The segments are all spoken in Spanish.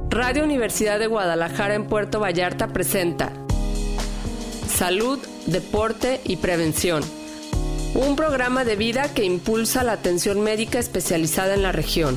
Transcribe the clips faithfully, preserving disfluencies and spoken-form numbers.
Radio Universidad de Guadalajara en Puerto Vallarta presenta Salud, Deporte y Prevención, un programa de vida que impulsa la atención médica especializada en la región.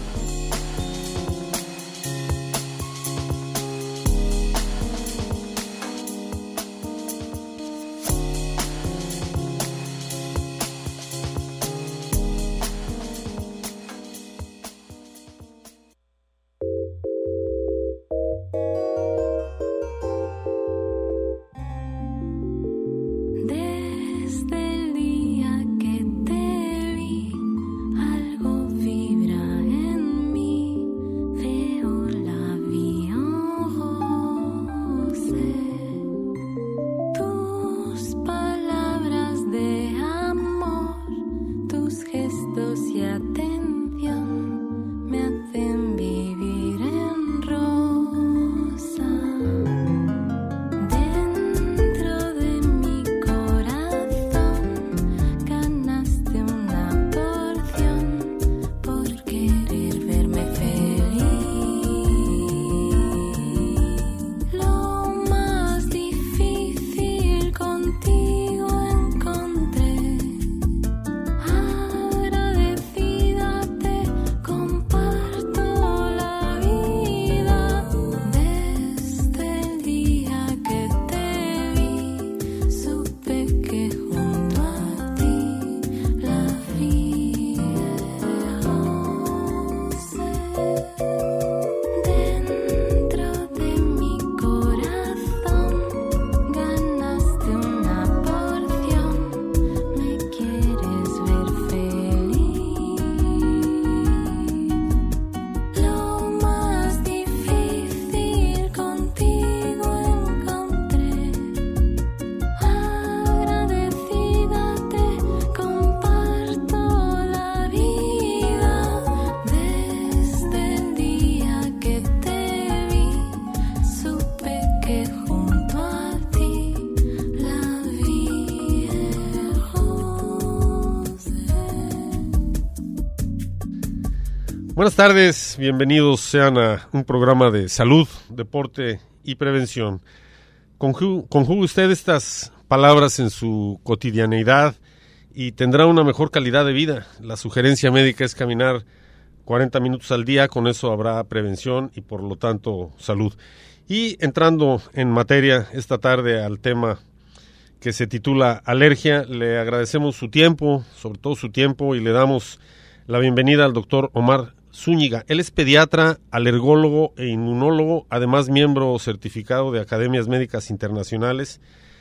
Buenas tardes, bienvenidos sean a un programa de salud, deporte y prevención. Conjugue, conjugue usted estas palabras en su cotidianeidad y tendrá una mejor calidad de vida. La sugerencia médica es caminar cuarenta minutos al día, con eso habrá prevención y por lo tanto salud. Y entrando en materia esta tarde al tema que se titula alergia, le agradecemos su tiempo, sobre todo su tiempo, y le damos la bienvenida al doctor Omar Zúñiga. Él es pediatra, alergólogo e inmunólogo, además miembro certificado de academias médicas internacionales,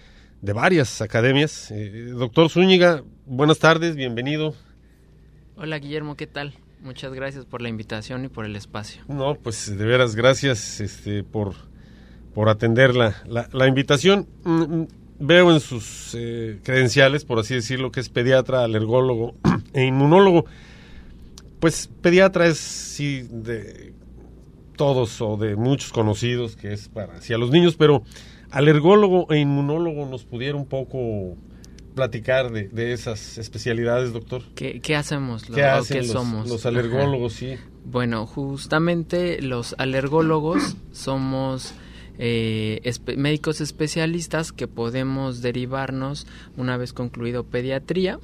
de varias academias. Eh, doctor Zúñiga, buenas tardes, bienvenido. Hola Guillermo, ¿qué tal? Muchas gracias por la invitación y por el espacio. No, pues de veras, gracias este, por, por atender la, la, la invitación. Mm, veo en sus eh, credenciales, por así decirlo, que es pediatra, alergólogo e inmunólogo. Pues pediatra es, sí, de todos o de muchos conocidos, que es para hacia los niños, pero alergólogo e inmunólogo, ¿nos pudiera un poco platicar de, de esas especialidades, doctor? ¿Qué, qué hacemos? ¿Qué ¿O hacen qué los, somos? los alergólogos, sí? Bueno, justamente los alergólogos somos eh, espe- médicos especialistas que podemos derivarnos una vez concluido pediatría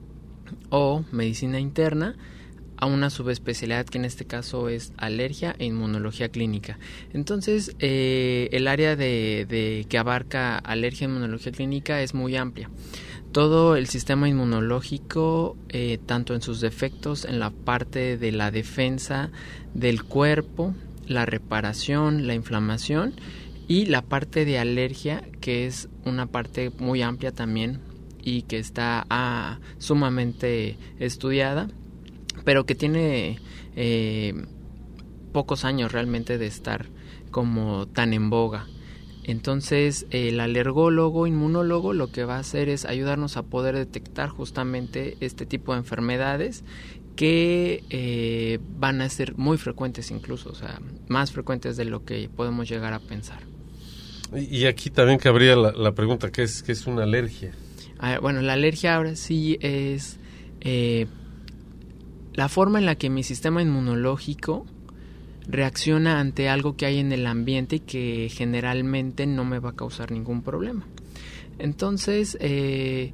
o medicina interna a una subespecialidad que en este caso es alergia e inmunología clínica. Entonces, eh, el área de, de que abarca alergia e inmunología clínica es muy amplia. Todo el sistema inmunológico, eh, tanto en sus defectos, en la parte de la defensa del cuerpo, la reparación, la inflamación y la parte de alergia, que es una parte muy amplia también y que está ah, sumamente estudiada, pero que tiene eh, pocos años realmente de estar como tan en boga. Entonces, el alergólogo, inmunólogo, lo que va a hacer es ayudarnos a poder detectar justamente este tipo de enfermedades que eh, van a ser muy frecuentes incluso, o sea, más frecuentes de lo que podemos llegar a pensar. Y aquí también cabría la, la pregunta, ¿qué es, qué es una alergia? Ah, bueno, la alergia ahora sí es eh, la forma en la que mi sistema inmunológico reacciona ante algo que hay en el ambiente y que generalmente no me va a causar ningún problema. Entonces, eh,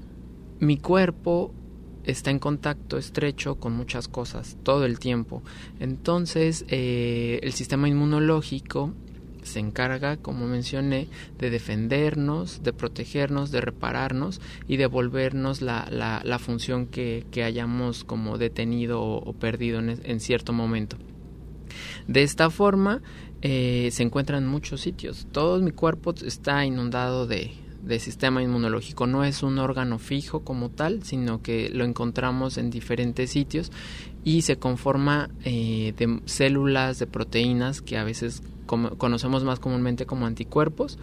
mi cuerpo está en contacto estrecho con muchas cosas todo el tiempo. Entonces, eh, el sistema inmunológico se encarga, como mencioné, de defendernos, de protegernos, de repararnos y devolvernos la, la, la función que, que hayamos como detenido o, o perdido en, en cierto momento. De esta forma, eh, se encuentra en muchos sitios. Todo mi cuerpo está inundado de, de sistema inmunológico. No es un órgano fijo como tal, sino que lo encontramos en diferentes sitios y se conforma eh, de células, de proteínas que a veces como, conocemos más comúnmente como anticuerpos,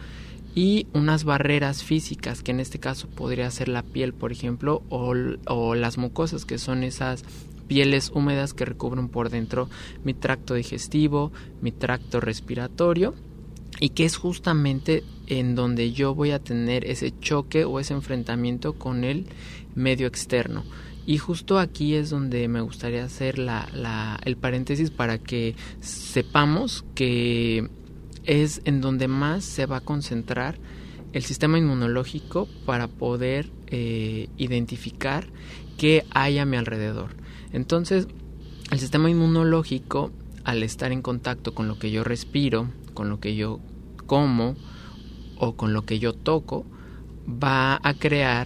y unas barreras físicas, que en este caso podría ser la piel, por ejemplo, o, o las mucosas, que son esas pieles húmedas que recubren por dentro mi tracto digestivo, mi tracto respiratorio, y que es justamente en donde yo voy a tener ese choque o ese enfrentamiento con el medio externo. Y justo aquí es donde me gustaría hacer la, la, el paréntesis para que sepamos que es en donde más se va a concentrar el sistema inmunológico para poder eh, identificar qué hay a mi alrededor. Entonces, el sistema inmunológico, al estar en contacto con lo que yo respiro, con lo que yo como o con lo que yo toco, va a crear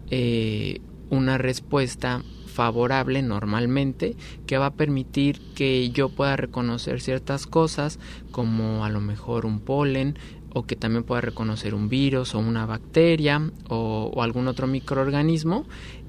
eh, una respuesta favorable normalmente, que va a permitir que yo pueda reconocer ciertas cosas, como a lo mejor un polen, o que también pueda reconocer un virus o una bacteria o, o algún otro microorganismo,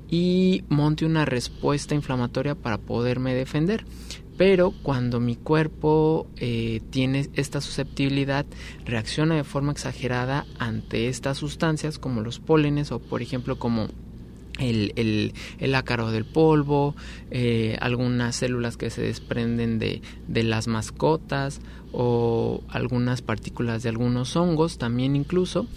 y monte una respuesta inflamatoria para poderme defender. Pero cuando mi cuerpo eh, tiene esta susceptibilidad, reacciona de forma exagerada ante estas sustancias como los pólenes, o por ejemplo como el, el, el ácaro del polvo, eh, algunas células que se desprenden de, de las mascotas, o algunas partículas de algunos hongos también incluso,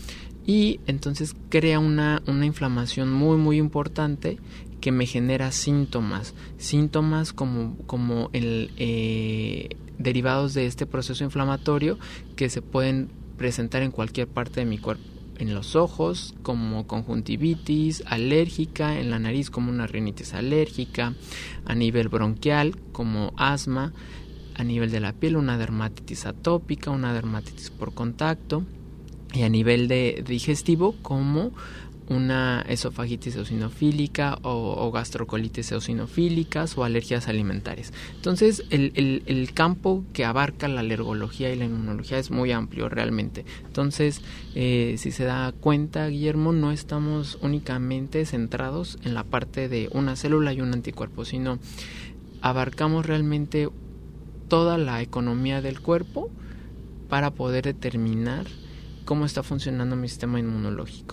y entonces crea una, una inflamación muy muy importante que me genera síntomas, síntomas como, como el, eh, derivados de este proceso inflamatorio, que se pueden presentar en cualquier parte de mi cuerpo. En los ojos como conjuntivitis alérgica, en la nariz como una rinitis alérgica, a nivel bronquial como asma, a nivel de la piel una dermatitis atópica, una dermatitis por contacto, y a nivel de digestivo como una esofagitis eosinofílica o, o gastrocolitis eosinofílicas o alergias alimentarias. Entonces el, el, el campo que abarca la alergología y la inmunología es muy amplio realmente. Entonces eh, si se da cuenta, Guillermo, no estamos únicamente centrados en la parte de una célula y un anticuerpo, sino abarcamos realmente toda la economía del cuerpo para poder determinar cómo está funcionando mi sistema inmunológico.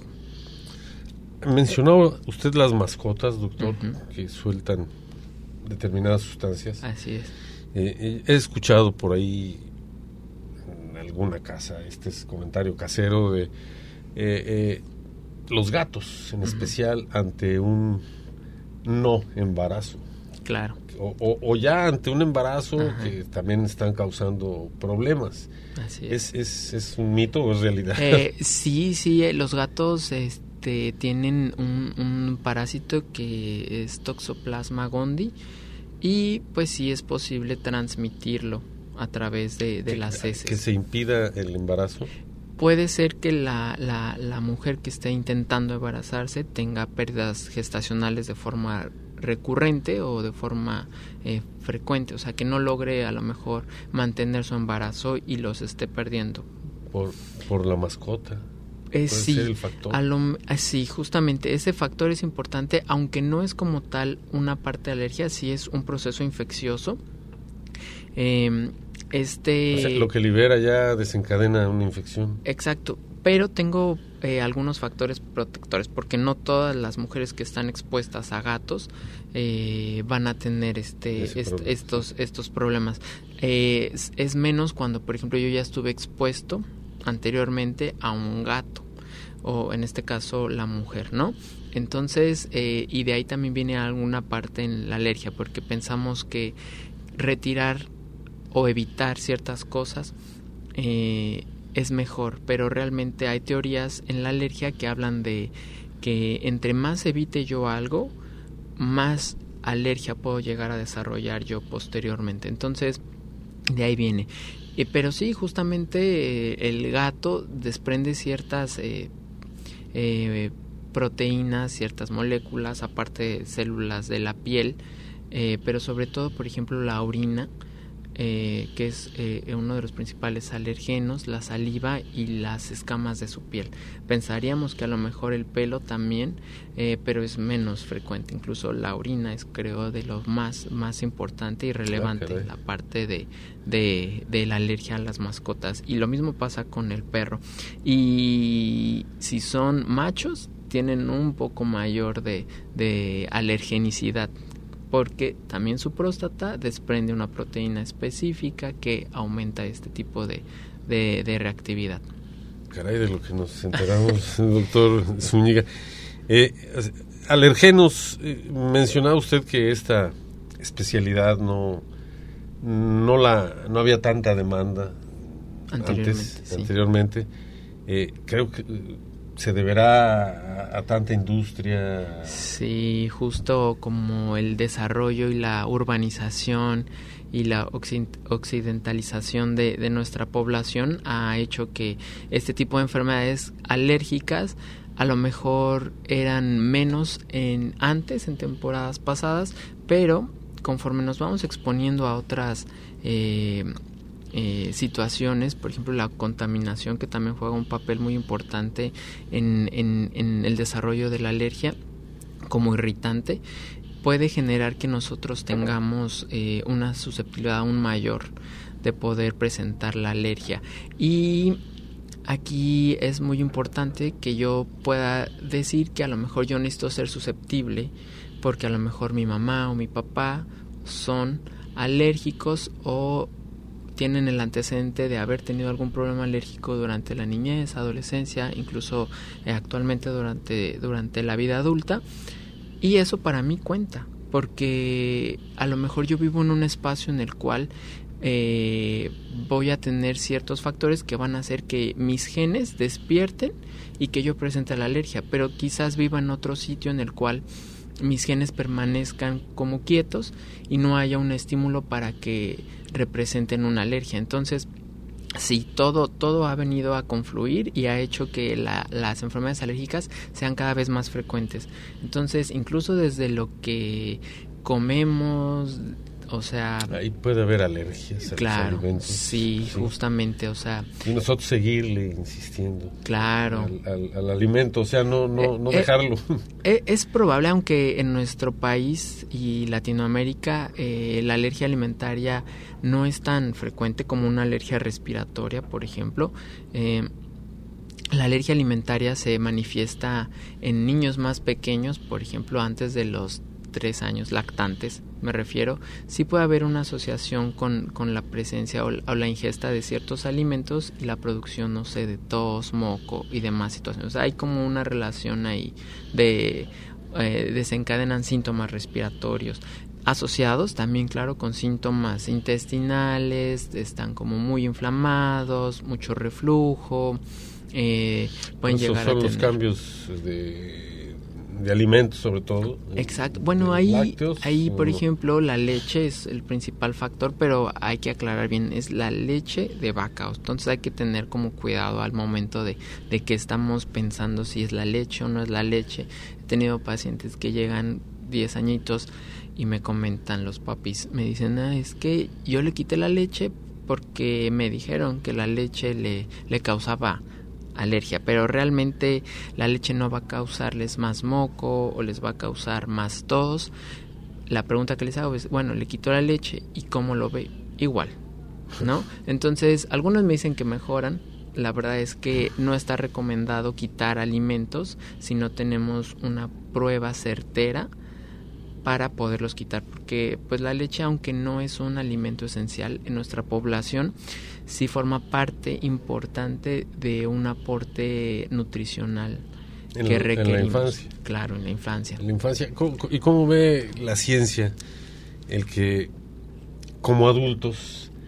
Mencionó usted las mascotas, doctor, Uh-huh. que sueltan determinadas sustancias. Así es. Eh, he escuchado por ahí en alguna casa este es comentario casero de eh, eh, los gatos, en uh-huh. especial ante un no embarazo. Claro. O, o, o ya ante un embarazo Ajá. que también están causando problemas. Así es. ¿Es, es, es un mito o es realidad? Eh, sí, sí, eh, los gatos este, tienen un, un parásito que es Toxoplasma gondii, y pues sí es posible transmitirlo a través de, de que, las heces. ¿Que se impida el embarazo? Puede ser que la, la, la mujer que esté intentando embarazarse tenga pérdidas gestacionales de forma recurrente o de forma eh, frecuente, o sea que no logre a lo mejor mantener su embarazo y los esté perdiendo. Por, por la mascota. Eh, sí, ser el factor. A lo, eh, sí, justamente ese factor es importante, aunque no es como tal una parte de alergia, sí es un proceso infeccioso. Eh, este, o sea, lo que libera ya desencadena una infección. Exacto, pero tengo eh, algunos factores protectores, porque no todas las mujeres que están expuestas a gatos eh, van a tener este, est, problema, estos, sí. estos problemas. Eh, es, es menos cuando, por ejemplo, yo ya estuve expuesto anteriormente a un gato, o en este caso la mujer, ¿no? Entonces, eh, y de ahí también viene alguna parte en la alergia, porque pensamos que retirar o evitar ciertas cosas, eh, es mejor, pero realmente hay teorías en la alergia que hablan de que entre más evite yo algo, más alergia puedo llegar a desarrollar yo posteriormente. Entonces, de ahí viene. Eh, pero sí, justamente eh, el gato desprende ciertas eh, eh, proteínas, ciertas moléculas, aparte de células de la piel, eh, pero sobre todo, por ejemplo, la orina, Eh, que es eh, uno de los principales alergenos, la saliva y las escamas de su piel. Pensaríamos que a lo mejor el pelo también, eh, pero es menos frecuente. Incluso la orina es, creo, de lo más, más importante y relevante, ah, la parte de, de, de la alergia a las mascotas. Y lo mismo pasa con el perro. Y si son machos, tienen un poco mayor de, de alergenicidad, porque también su próstata desprende una proteína específica que aumenta este tipo de, de, de reactividad. Caray, de lo que nos enteramos, doctor Zúñiga. Eh, alergenos, eh, mencionaba usted que esta especialidad no, no, la, no había tanta demanda anteriormente. Antes, sí. anteriormente. Eh, creo que ¿se deberá a, a tanta industria? Sí, justo como el desarrollo y la urbanización y la occidentalización de, de nuestra población ha hecho que este tipo de enfermedades alérgicas a lo mejor eran menos en antes, en temporadas pasadas, pero conforme nos vamos exponiendo a otras eh, Eh, situaciones, por ejemplo la contaminación, que también juega un papel muy importante en, en, en el desarrollo de la alergia como irritante, puede generar que nosotros tengamos eh, una susceptibilidad aún mayor de poder presentar la alergia. Y aquí es muy importante que yo pueda decir que a lo mejor yo necesito ser susceptible porque a lo mejor mi mamá o mi papá son alérgicos o tienen el antecedente de haber tenido algún problema alérgico durante la niñez, adolescencia, incluso eh, actualmente durante, durante la vida adulta, y eso para mí cuenta, porque a lo mejor yo vivo en un espacio en el cual eh, voy a tener ciertos factores que van a hacer que mis genes despierten y que yo presente la alergia, pero quizás viva en otro sitio en el cual mis genes permanezcan como quietos y no haya un estímulo para que representen una alergia. Entonces, sí, todo, todo ha venido a confluir y ha hecho que la, las enfermedades alérgicas sean cada vez más frecuentes. Entonces, incluso desde lo que comemos, o sea... Ahí puede haber alergias a claro, los alimentos. Sí, sí, justamente, o sea... Y nosotros seguirle insistiendo. Claro. Al, al, al alimento, o sea, no, no, eh, no eh, dejarlo. Eh, es probable, aunque en nuestro país y Latinoamérica eh, la alergia alimentaria no es tan frecuente como una alergia respiratoria, por ejemplo. Eh, la alergia alimentaria se manifiesta en niños más pequeños, por ejemplo, antes de los tres años, lactantes, me refiero. Sí puede haber una asociación con, con la presencia o, o la ingesta de ciertos alimentos y la producción, no sé, de tos, moco y demás situaciones. O sea, hay como una relación ahí de eh, desencadenan síntomas respiratorios asociados también, claro, con síntomas intestinales, están como muy inflamados, mucho reflujo, eh, pueden Esos llegar son a tener... los cambios de... de alimentos sobre todo. Exacto. Bueno, ahí, lácteos, ahí por no. ejemplo, la leche es el principal factor, pero hay que aclarar bien, es la leche de vaca. Entonces hay que tener como cuidado al momento de, de que estamos pensando si es la leche o no es la leche. He tenido pacientes que llegan diez añitos y me comentan los papis, me dicen, ah, es que yo le quité la leche porque me dijeron que la leche le, le causaba alergia, pero realmente la leche no va a causarles más moco o les va a causar más tos. La pregunta que les hago es, bueno, le quitó la leche y ¿cómo lo ve? Igual, ¿no? Entonces, algunos me dicen que mejoran. La verdad es que no está recomendado quitar alimentos si no tenemos una prueba certera para poderlos quitar, porque pues la leche, aunque no es un alimento esencial en nuestra población, sí forma parte importante de un aporte nutricional en, que requerimos. En la infancia. Claro, en la infancia. En la infancia. ¿Cómo, ¿Y cómo ve la ciencia el que como adultos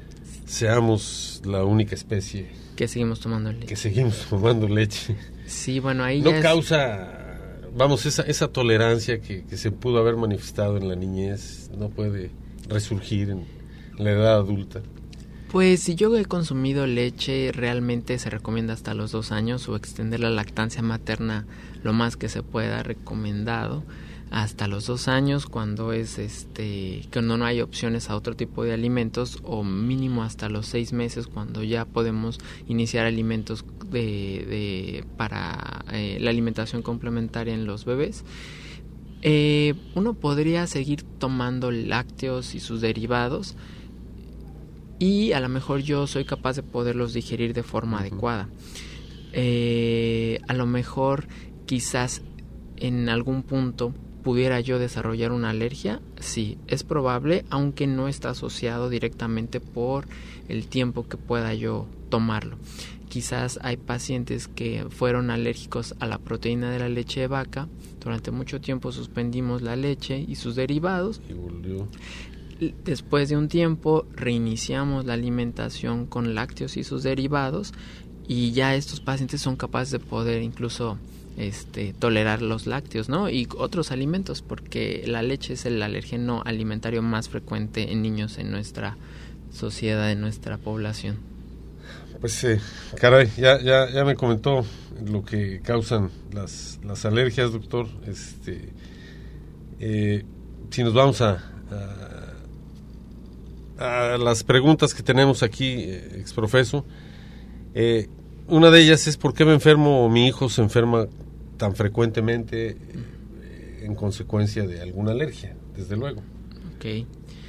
seamos la única especie que seguimos tomando leche. Que seguimos tomando leche. Sí, bueno, ahí no ya causa, es... vamos, esa esa tolerancia que, que se pudo haber manifestado en la niñez no puede resurgir en la edad adulta. Pues si yo he consumido leche, realmente se recomienda hasta los dos años o extender la lactancia materna lo más que se pueda, recomendado hasta los dos años cuando es este cuando no hay opciones a otro tipo de alimentos, o mínimo hasta los seis meses cuando ya podemos iniciar alimentos de, de para eh, la alimentación complementaria en los bebés. Eh, uno podría seguir tomando lácteos y sus derivados, y a lo mejor yo soy capaz de poderlos digerir de forma uh-huh. adecuada. Eh, a lo mejor quizás en algún punto pudiera yo desarrollar una alergia, sí, es probable, aunque no está asociado directamente por el tiempo que pueda yo tomarlo. Quizás hay pacientes que fueron alérgicos a la proteína de la leche de vaca, durante mucho tiempo suspendimos la leche y sus derivados. Y volvió. Después de un tiempo reiniciamos la alimentación con lácteos y sus derivados, y ya estos pacientes son capaces de poder incluso este tolerar los lácteos, ¿no? Y otros alimentos, porque la leche es el alérgeno alimentario más frecuente en niños en nuestra sociedad, en nuestra población. Pues eh, caray, ya, ya, ya me comentó lo que causan las, las alergias, doctor. Este, eh, si nos vamos a, a, a las preguntas que tenemos aquí, eh, exprofeso, eh, una de ellas es: ¿por qué me enfermo o mi hijo se enferma tan frecuentemente eh, en consecuencia de alguna alergia? Desde luego. Ok.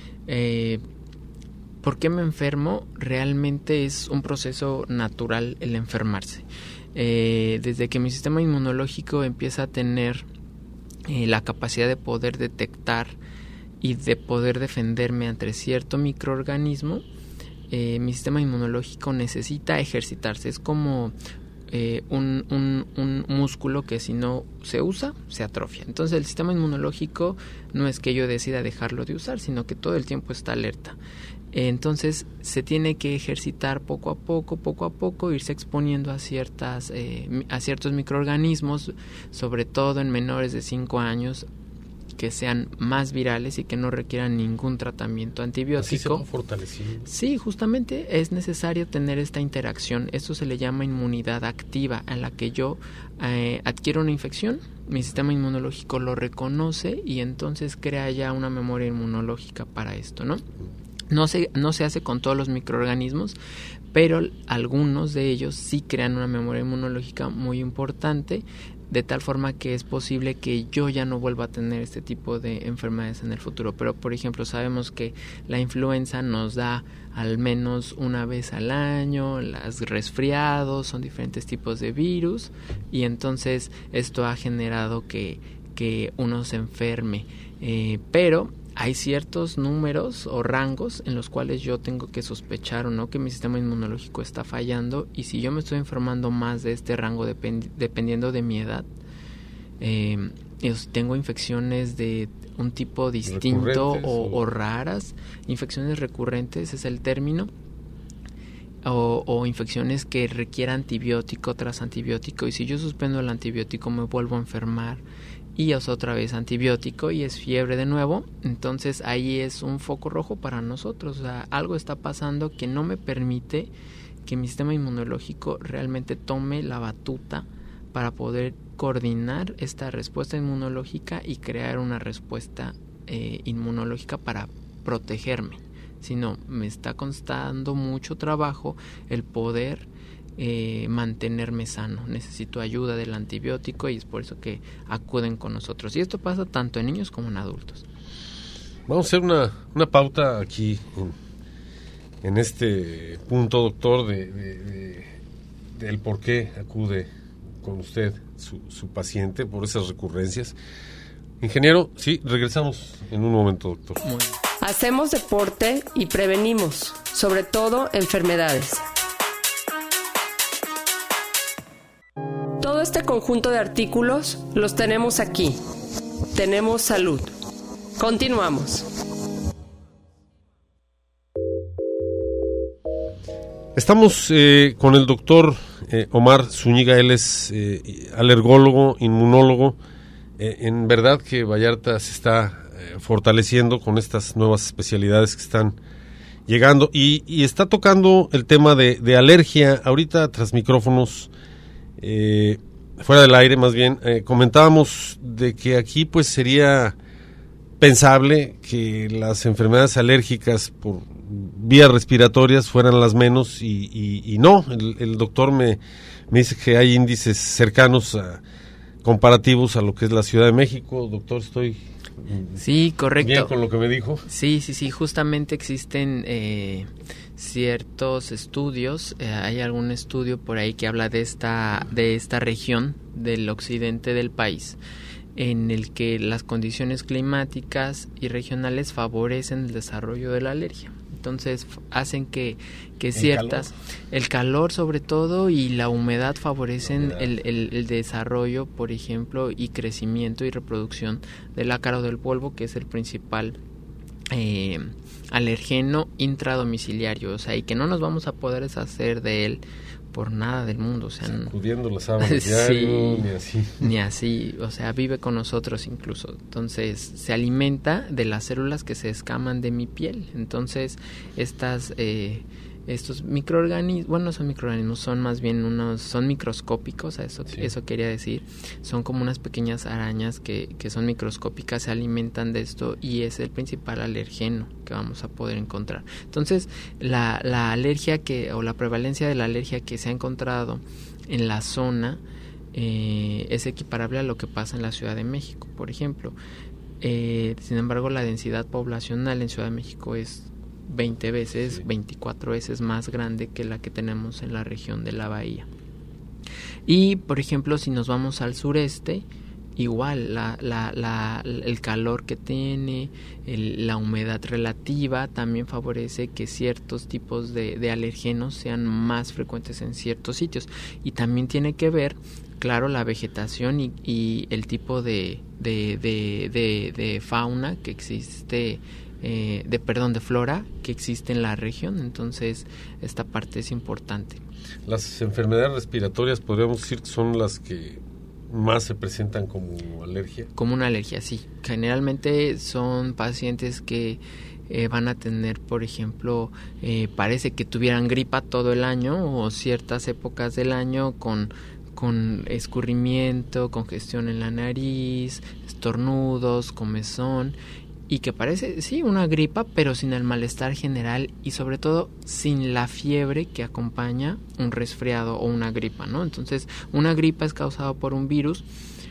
Eh, ¿Por qué me enfermo? Realmente es un proceso natural el enfermarse. Eh, desde que mi sistema inmunológico empieza a tener eh, la capacidad de poder detectar y de poder defenderme ante cierto microorganismo, eh, mi sistema inmunológico necesita ejercitarse. Es como eh, un, un, un músculo que si no se usa, se atrofia. Entonces el sistema inmunológico no es que yo decida dejarlo de usar, sino que todo el tiempo está alerta. Entonces se tiene que ejercitar poco a poco, poco a poco, irse exponiendo a ciertas eh, a ciertos microorganismos, sobre todo en menores de cinco años, que sean más virales y que no requieran ningún tratamiento antibiótico. Así se va fortaleciendo. Sí, justamente es necesario tener esta interacción. Esto se le llama inmunidad activa, en la que yo eh, adquiero una infección, mi sistema inmunológico lo reconoce y entonces crea ya una memoria inmunológica para esto, ¿no? No se, no se hace con todos los microorganismos, pero algunos de ellos sí crean una memoria inmunológica muy importante, de tal forma que es posible que yo ya no vuelva a tener este tipo de enfermedades en el futuro. Pero, por ejemplo, sabemos que la influenza nos da al menos una vez al año, los resfriados son diferentes tipos de virus, y entonces esto ha generado que, que uno se enferme. Eh, pero hay ciertos números o rangos en los cuales yo tengo que sospechar o no que mi sistema inmunológico está fallando, y si yo me estoy enfermando más de este rango depend- dependiendo de mi edad, eh, tengo infecciones de un tipo distinto o, o raras, infecciones recurrentes es el término, o, o infecciones que requieran antibiótico tras antibiótico, y si yo suspendo el antibiótico me vuelvo a enfermar y es otra vez antibiótico y es fiebre de nuevo, entonces ahí es un foco rojo para nosotros. O sea, algo está pasando que no me permite que mi sistema inmunológico realmente tome la batuta para poder coordinar esta respuesta inmunológica y crear una respuesta eh, inmunológica para protegerme, sino me está costando mucho trabajo el poder Eh, mantenerme sano. Necesito ayuda del antibiótico y es por eso que acuden con nosotros, y esto pasa tanto en niños como en adultos. Vamos a hacer una, una pauta aquí en, en este punto, doctor, de, de, de del por qué acude con usted su, su paciente por esas recurrencias. Ingeniero, sí, regresamos en un momento, doctor. Muy bien. Hacemos deporte y prevenimos, sobre todo enfermedades. Todo este conjunto de artículos los tenemos aquí. Tenemos salud. Continuamos. Estamos eh, con el doctor eh, Omar Zúñiga. Él es eh, alergólogo, inmunólogo. Eh, en verdad que Vallarta se está eh, fortaleciendo con estas nuevas especialidades que están llegando y, y está tocando el tema de, de alergia. Ahorita tras micrófonos, eh, fuera del aire más bien, eh, comentábamos de que aquí pues sería pensable que las enfermedades alérgicas por vías respiratorias fueran las menos y, y, y no, el, el doctor me, me dice que hay índices cercanos a comparativos a lo que es la Ciudad de México. Doctor, estoy sí, correcto. bien con lo que me dijo. Sí, sí, sí, justamente existen eh, ciertos estudios, eh, hay algún estudio por ahí que habla de esta, de esta región del occidente del país, en el que las condiciones climáticas y regionales favorecen el desarrollo de la alergia. Entonces hacen que, que ciertas, calor. el calor sobre todo y la humedad favorecen la humedad. El, el, el desarrollo, por ejemplo, y crecimiento y reproducción del ácaro del polvo, que es el principal eh, alergeno intradomiciliario, o sea, y que no nos vamos a poder deshacer de él por nada del mundo, o sea, sacudiendo las sábanas diario, sí, ni así. Ni así, o sea, vive con nosotros incluso. Entonces, se alimenta de las células que se escaman de mi piel. Entonces, estas eh, estos microorganismos, bueno, no son microorganismos, son más bien unos, son microscópicos, eso, sí. eso quería decir, son como unas pequeñas arañas que, que son microscópicas, se alimentan de esto y es el principal alergeno que vamos a poder encontrar. Entonces, la, la alergia que, o la prevalencia de la alergia que se ha encontrado en la zona eh, es equiparable a lo que pasa en la Ciudad de México, por ejemplo. Eh, sin embargo, la densidad poblacional en Ciudad de México es veinte veces, sí. veinticuatro veces más grande que la que tenemos en la región de la Bahía. Y, por ejemplo, si nos vamos al sureste, igual, la, la, la, el calor que tiene, el, la humedad relativa, también favorece que ciertos tipos de, de alergenos sean más frecuentes en ciertos sitios. Y también tiene que ver, claro, la vegetación y, y el tipo de, de, de, de, de fauna que existe, eh, de perdón, de flora que existe en la región. Entonces, esta parte es importante. Las enfermedades respiratorias, podríamos decir que son las que más se presentan como alergia. Como una alergia, sí. Generalmente son pacientes que eh, van a tener, por ejemplo, eh, parece que tuvieran gripa todo el año o ciertas épocas del año con, con escurrimiento, congestión en la nariz, estornudos, comezón, y que parece, sí, una gripa, pero sin el malestar general y sobre todo sin la fiebre que acompaña un resfriado o una gripa, ¿no? Entonces, una gripa es causada por un virus,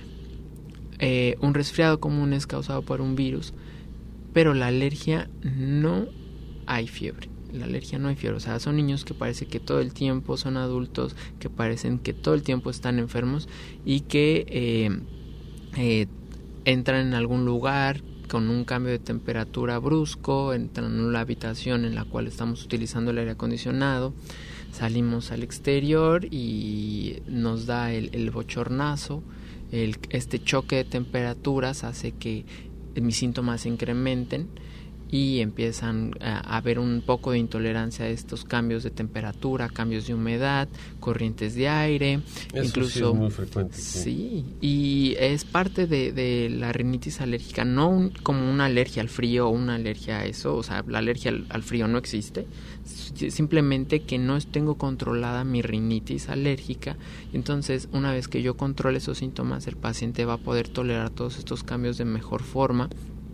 eh, un resfriado común es causado por un virus, pero la alergia no hay fiebre. La alergia no hay fiebre, o sea, son niños que parece que todo el tiempo, son adultos que parecen que todo el tiempo están enfermos y que eh, eh, entran en algún lugar con un cambio de temperatura brusco, entran en una habitación en la cual estamos utilizando el aire acondicionado, salimos al exterior y nos da el, el bochornazo, el, este choque de temperaturas hace que mis síntomas se incrementen y empiezan a, a haber un poco de intolerancia a estos cambios de temperatura, cambios de humedad, corrientes de aire. Eso incluso, sí es muy frecuente. Sí, sí, y es parte de, de la rinitis alérgica, no un, como una alergia al frío o una alergia a eso, o sea, la alergia al, al frío no existe, simplemente que no tengo controlada mi rinitis alérgica. Entonces, una vez que yo controle esos síntomas, el paciente va a poder tolerar todos estos cambios de mejor forma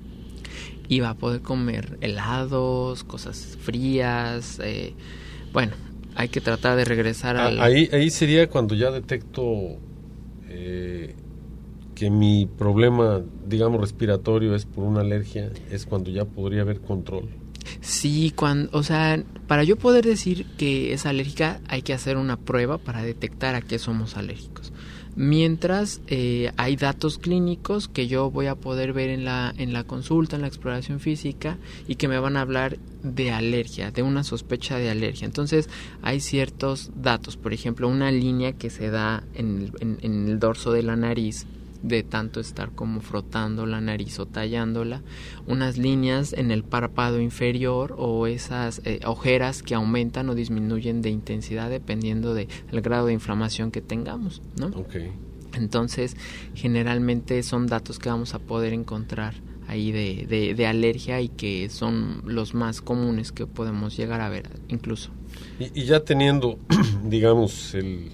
y va a poder comer helados, cosas frías, eh, bueno, hay que tratar de regresar ah, al... Ahí, ahí sería cuando ya detecto eh, que mi problema, digamos, respiratorio es por una alergia, es cuando ya podría haber control. Sí, cuando, o sea, para yo poder decir que es alérgica hay que hacer una prueba para detectar a qué somos alérgicos. Mientras eh, hay datos clínicos que yo voy a poder ver en la en la consulta, en la exploración física y que me van a hablar de alergia, de una sospecha de alergia. Entonces hay ciertos datos, por ejemplo, una línea que se da en el, en, en el dorso de la nariz de tanto estar como frotando la nariz o tallándola, unas líneas en el párpado inferior o esas eh, ojeras que aumentan o disminuyen de intensidad dependiendo del grado de inflamación que tengamos, ¿no? Okay. Entonces, generalmente son datos que vamos a poder encontrar ahí de, de, de alergia y que son los más comunes que podemos llegar a ver incluso. Y, y ya teniendo, digamos, el,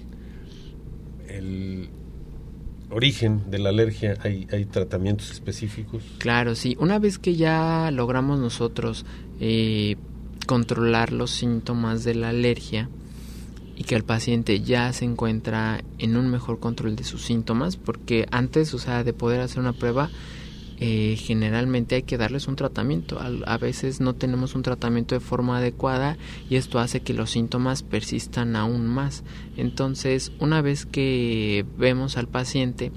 el origen de la alergia, ¿hay, hay tratamientos específicos? Claro, sí. Una vez que ya logramos nosotros eh, controlar los síntomas de la alergia y que el paciente ya se encuentra en un mejor control de sus síntomas, porque antes, o sea, de poder hacer una prueba, Eh, generalmente hay que darles un tratamiento. A, a veces no tenemos un tratamiento de forma adecuada y esto hace que los síntomas persistan aún más. Entonces, una vez que vemos al paciente,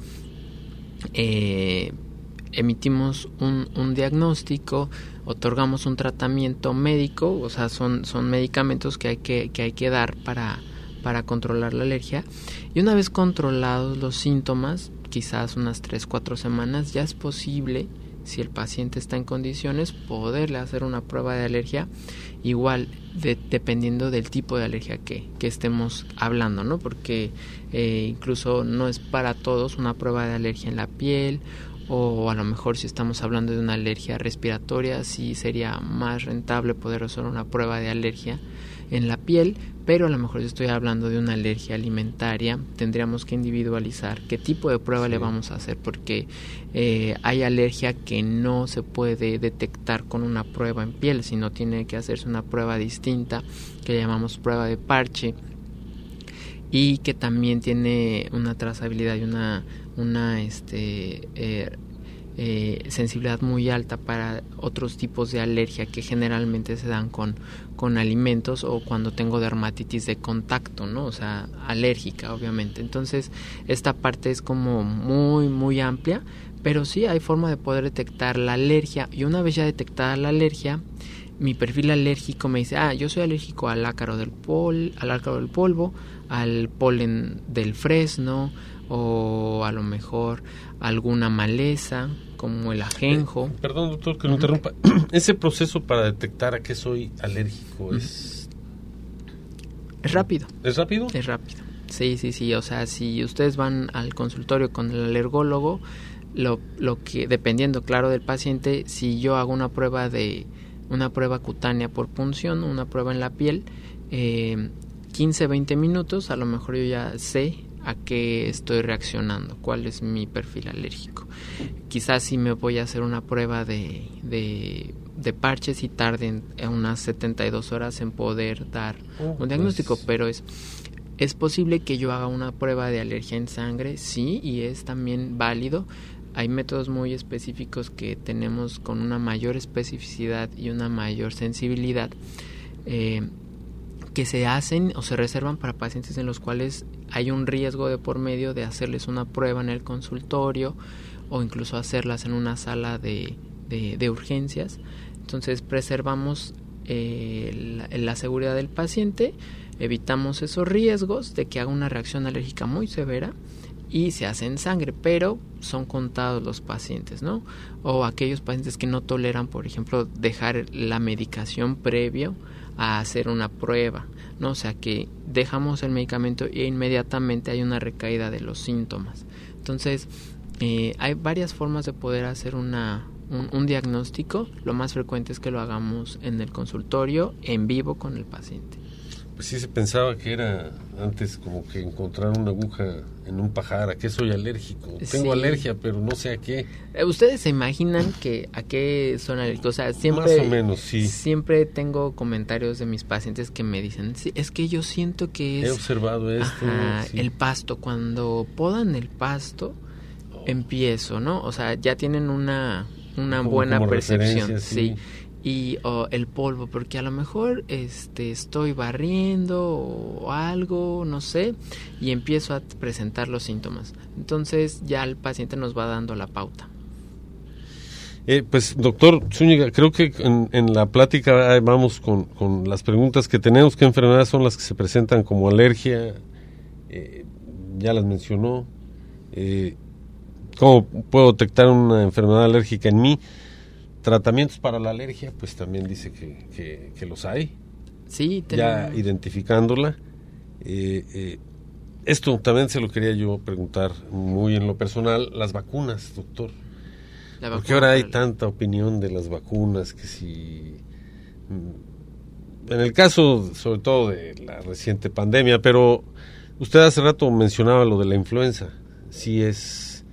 eh, emitimos un, un diagnóstico, otorgamos un tratamiento médico, o sea, son, son medicamentos que hay que, que hay que dar para, para controlar la alergia. Y una vez controlados los síntomas, quizás unas tres, cuatro semanas, ya es posible, si el paciente está en condiciones, poderle hacer una prueba de alergia, igual de, dependiendo del tipo de alergia que, que estemos hablando, ¿no? Porque eh, incluso no es para todos una prueba de alergia en la piel, o a lo mejor si estamos hablando de una alergia respiratoria, sí sería más rentable poder hacer una prueba de alergia en la piel, pero a lo mejor si estoy hablando de una alergia alimentaria, tendríamos que individualizar qué tipo de prueba sí. le vamos a hacer, porque eh, hay alergia que no se puede detectar con una prueba en piel, sino tiene que hacerse una prueba distinta que llamamos prueba de parche, y que también tiene una trazabilidad y una, una este, eh, eh, sensibilidad muy alta para otros tipos de alergia que generalmente se dan con, con alimentos o cuando tengo dermatitis de contacto, ¿no? O sea, alérgica, obviamente. Entonces, esta parte es como muy, muy amplia, pero sí hay forma de poder detectar la alergia, y una vez ya detectada la alergia, mi perfil alérgico me dice, ah, yo soy alérgico al ácaro del pol, al ácaro del polvo, al polen del fresno, o a lo mejor alguna maleza como el ajenjo. Eh, perdón, doctor, que lo uh-huh. interrumpa. Ese proceso para detectar a qué soy alérgico uh-huh. es... Es rápido. ¿Es rápido? Es rápido. Sí, sí, sí. O sea, si ustedes van al consultorio con el alergólogo, lo, lo que, dependiendo, claro, del paciente, si yo hago una prueba de una prueba cutánea por punción, una prueba en la piel, eh, quince, veinte minutos, a lo mejor yo ya sé a qué estoy reaccionando, cuál es mi perfil alérgico. Quizás si me voy a hacer una prueba de, de, de parches y tarden unas setenta y dos horas en poder dar oh, un diagnóstico, pues... pero es, es posible que yo haga una prueba de alergia en sangre, sí, y es también válido. Hay métodos muy específicos que tenemos con una mayor especificidad y una mayor sensibilidad eh, que se hacen o se reservan para pacientes en los cuales hay un riesgo de por medio de hacerles una prueba en el consultorio o incluso hacerlas en una sala de, de, de urgencias. Entonces preservamos eh, la, la seguridad del paciente, evitamos esos riesgos de que haga una reacción alérgica muy severa y se hace en sangre, pero son contados los pacientes, ¿no? O aquellos pacientes que no toleran, por ejemplo, dejar la medicación previo a hacer una prueba, ¿no? O sea, que dejamos el medicamento e inmediatamente hay una recaída de los síntomas. Entonces, eh, hay varias formas de poder hacer una, un, un diagnóstico. Lo más frecuente es que lo hagamos en el consultorio, en vivo con el paciente. Pues sí se pensaba que era antes como que encontrar una aguja en un pajar, ¿a qué soy alérgico? Tengo sí. alergia, pero no sé a qué. ¿Ustedes se imaginan que a qué son alérgicos? O sea, siempre, más o menos, sí. Siempre tengo comentarios de mis pacientes que me dicen, sí, es que yo siento que es... He observado esto. Ajá, sí. El pasto, cuando podan el pasto, oh. empiezo, ¿no? O sea, ya tienen una, una como, buena como percepción, sí. sí. Y oh, el polvo, porque a lo mejor este estoy barriendo o algo, no sé, y empiezo a presentar los síntomas. Entonces ya el paciente nos va dando la pauta. Eh, pues doctor Zúñiga, creo que en, en la plática vamos con, con las preguntas que tenemos. ¿Qué enfermedades son las que se presentan como alergia? Eh, ya las mencionó. Eh, ¿Cómo puedo detectar una enfermedad alérgica en mí? Tratamientos para la alergia, pues también dice que, que, que los hay. Sí, tenemos... Ya identificándola. Eh, eh, esto también se lo quería yo preguntar muy en lo personal, las vacunas, doctor. La vacuna, porque ahora hay tanta opinión de las vacunas, que si... En el caso, sobre todo, de la reciente pandemia, pero usted hace rato mencionaba lo de la influenza. Si es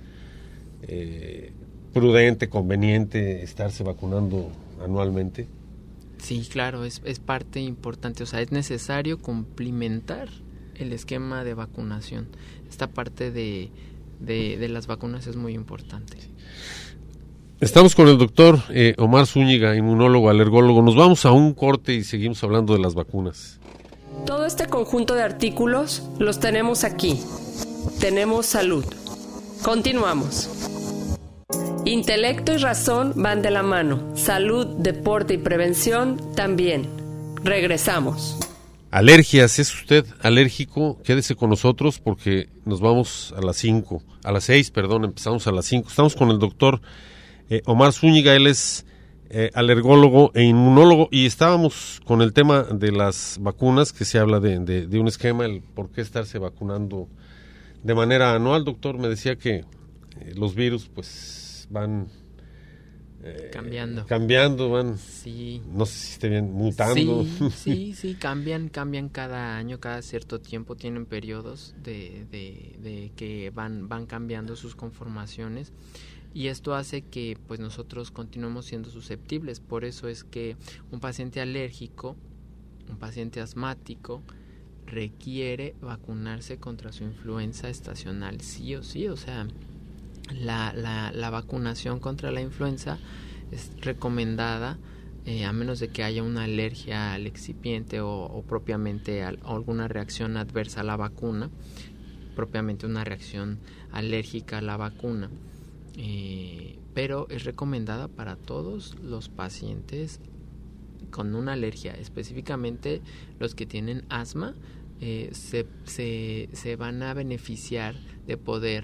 eh, prudente, conveniente estarse vacunando anualmente. Sí, claro, es, es parte importante, o sea, es necesario complementar el esquema de vacunación. Esta parte de, de, de las vacunas es muy importante. Estamos con el doctor eh, Omar Zúñiga, inmunólogo, alergólogo. Nos vamos a un corte y seguimos hablando de las vacunas. Todo este conjunto de artículos los tenemos aquí. Tenemos salud. Continuamos. Intelecto y razón van de la mano. Salud, deporte y prevención también. Regresamos. Alergias, ¿es usted alérgico? Quédese con nosotros porque nos vamos a las cinco, a las seis, perdón, empezamos a las cinco. Estamos con el doctor eh, Omar Zúñiga, él es eh, alergólogo e inmunólogo, y estábamos con el tema de las vacunas, que se habla de, de, de un esquema, el por qué estarse vacunando de manera anual. Doctor, me decía que eh, los virus pues van... Eh, cambiando cambiando van sí. No sé si esté bien, mutando. Sí, sí, sí, cambian, cambian cada año, cada cierto tiempo tienen periodos de, de, de que van, van cambiando sus conformaciones, y esto hace que pues nosotros continuemos siendo susceptibles. Por eso es que un paciente alérgico, un paciente asmático, requiere vacunarse contra su influenza estacional, sí o sí. O sea, La, la, la vacunación contra la influenza es recomendada eh, a menos de que haya una alergia al excipiente o, o propiamente a, o alguna reacción adversa a la vacuna, propiamente una reacción alérgica a la vacuna. Eh, pero es recomendada para todos los pacientes con una alergia, específicamente los que tienen asma. Eh, se, se, se van a beneficiar de poder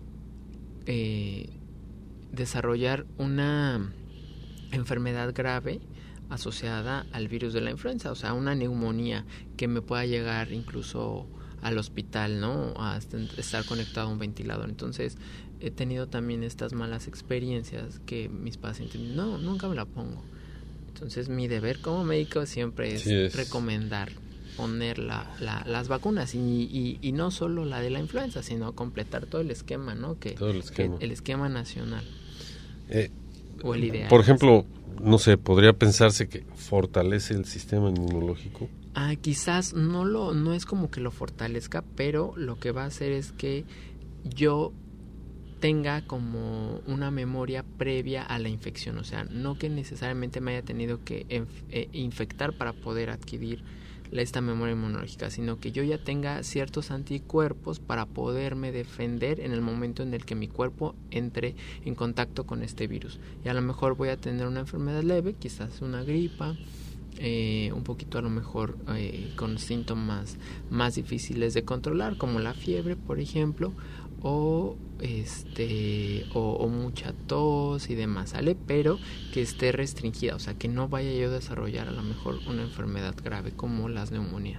Eh, desarrollar una enfermedad grave asociada al virus de la influenza, o sea, una neumonía que me pueda llegar incluso al hospital, ¿no? A estar conectado a un ventilador. Entonces, he tenido también estas malas experiencias que mis pacientes, no, nunca me la pongo. Entonces, mi deber como médico siempre es, es. recomendar poner la, la, las vacunas y, y, y no solo la de la influenza, sino completar todo el esquema, ¿no? Que, todo el esquema, que el esquema nacional eh, o el ideal. Por ejemplo, no sé, podría pensarse que fortalece el sistema inmunológico. Ah, quizás no lo no es como que lo fortalezca, pero lo que va a hacer es que yo tenga como una memoria previa a la infección, o sea, no que necesariamente me haya tenido que inf- eh, infectar para poder adquirir esta memoria inmunológica, sino que yo ya tenga ciertos anticuerpos para poderme defender en el momento en el que mi cuerpo entre en contacto con este virus. Y a lo mejor voy a tener una enfermedad leve, quizás una gripa, eh, un poquito a lo mejor eh, con síntomas más difíciles de controlar, como la fiebre, por ejemplo, o este o, o mucha tos y demás, ¿sale? Pero que esté restringida, o sea, que no vaya yo a desarrollar a lo mejor una enfermedad grave como las neumonías.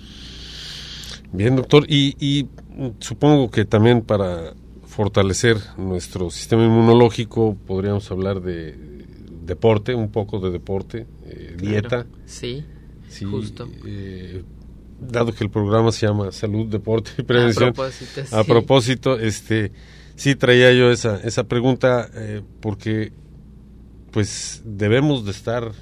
Bien, doctor, y, y supongo que también para fortalecer nuestro sistema inmunológico podríamos hablar de deporte, un poco de deporte, eh, claro, dieta. Sí, sí, justo. Eh, dado que el programa se llama Salud, Deporte y Prevención. A propósito, sí. A propósito, este, sí traía yo esa esa pregunta eh, porque, pues, debemos de estar,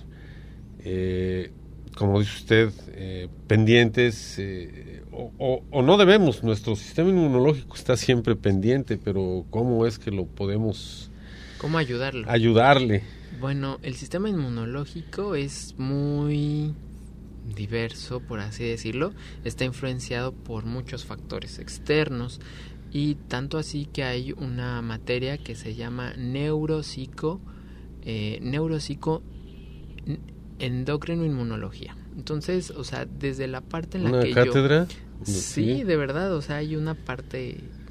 eh, como dice usted, eh, pendientes, eh, o, o, o no debemos. Nuestro sistema inmunológico está siempre pendiente, pero ¿cómo es que lo podemos? ¿Cómo ayudarlo? Ayudarle. Bueno, el sistema inmunológico es muy diverso, por así decirlo, está influenciado por muchos factores externos, y tanto así que hay una materia que se llama neuropsico eh, neuropsico endocrino inmunología. Entonces, o sea, desde la parte en la ¿Una que cátedra? yo sí, de verdad, o sea, hay una parte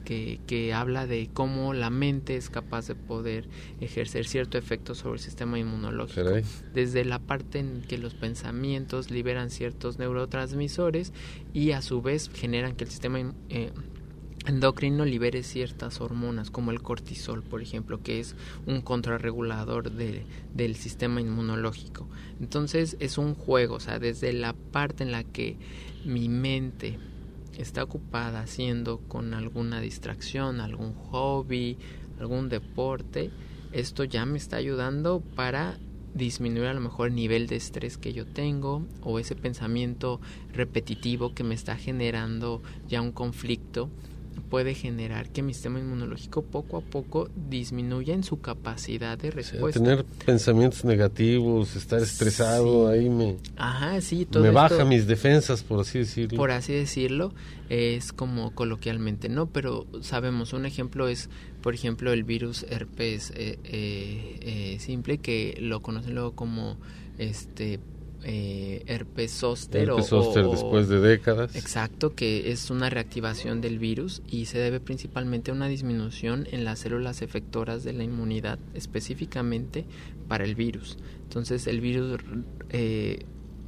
que, que habla de cómo la mente es capaz de poder ejercer cierto efecto sobre el sistema inmunológico. Caray. Desde la parte en que los pensamientos liberan ciertos neurotransmisores y a su vez generan que el sistema eh, endocrino libere ciertas hormonas como el cortisol, por ejemplo, que es un contrarregulador de, del sistema inmunológico. Entonces es un juego, o sea, desde la parte en la que mi mente está ocupada haciendo con alguna distracción, algún hobby, algún deporte, esto ya me está ayudando para disminuir a lo mejor el nivel de estrés que yo tengo o ese pensamiento repetitivo que me está generando ya un conflicto. Puede generar que mi sistema inmunológico poco a poco disminuya en su capacidad de respuesta. O sea, tener pensamientos negativos, estar estresado, sí. ahí me, Ajá, sí, todo me esto, baja mis defensas, por así decirlo. Por así decirlo, es como coloquialmente, ¿no? Pero sabemos, un ejemplo es, por ejemplo, el virus herpes eh, eh, eh, simple, que lo conocen luego como este Eh, herpes zóster, herpes zóster o, después de décadas. Exacto, que es una reactivación del virus y se debe principalmente a una disminución en las células efectoras de la inmunidad, específicamente para el virus. Entonces el virus eh,